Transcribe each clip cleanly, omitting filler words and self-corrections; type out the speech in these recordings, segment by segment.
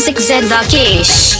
Music Z Rakesh.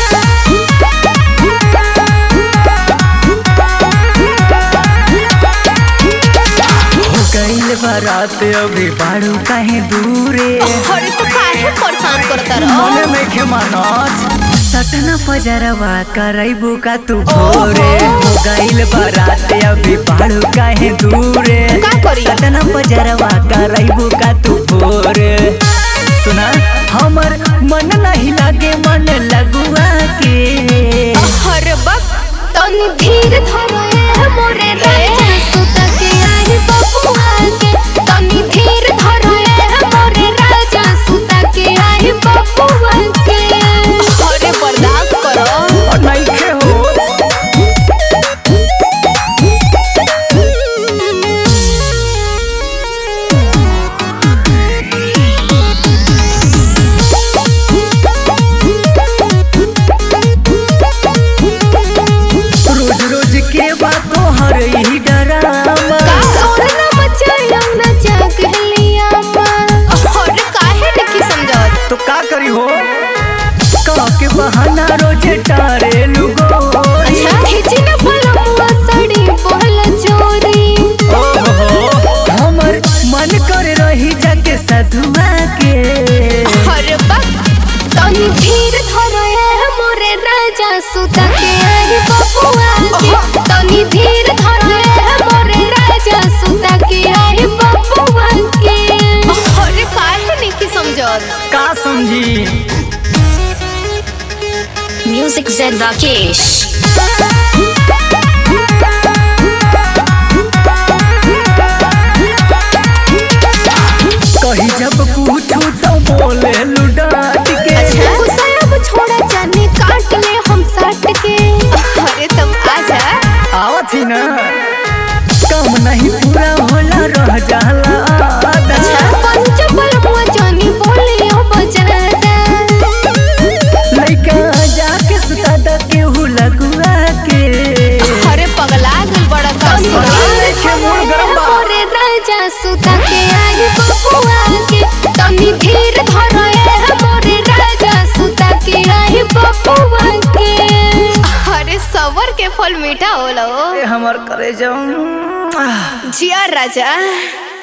कईल बारात अभी बाड़ू काहे दूरे अरे तो काहे परेशान करता रहो मन में के मनोज सटना पजरवा करैबू का तू भोरे हो गईल बारात अभी बाड़ू काहे दूरे का करी सटना पजरवा करैबू का तू भोरे सुना हमर मन नहीं लागे मन लगुआ के अरे बक तनी धीर धरो ए मोरे राजा सुता के आई बबुआ के तनी धीर धरो ए मोरे राजा सुता के आई बबुआ के अरे बर्दाश्त करो और नहीं खे हो के बातों हर ही डरामा का सोना मचाया ना जाग लिया अरे काहे नहीं समझत तो का करी हो का के बहाना रोजे टारे लुगो अच्छा खिची ना फलवा साड़ी बोल चोरी ओहो हमर मन कर रही जाके सधुआ के अरे बक तनी धीर धरो ए मोरे राजा सुता के आई बबुआ के तनी धीर धरो ए मोरे राजा सुता के आई बबुआ के अरे काहे नहीं समझत का समझी Music Z Rakesh. कही जब पूछू तो बोले लुडाट के अच्छा गुस्सा अब छोड़ा जाने काट ले हम साट के अरे तुम आजा आवत ही ना काम नहीं पूरा होला रह जाला अच्छा पंचपल मुआ जानी बोली हो बजादा लइका जाके सुता द केहू लगुआ के अरे पगला गल बड़ा के मोर गरम बा मोरे राजा सुता के आई बबुआ के तनी धीर धरो ए मोरे राजा सुता के आई बबुआ के अरे सबर के फल मीठा होला हमर करे जाऊं जिया राजा।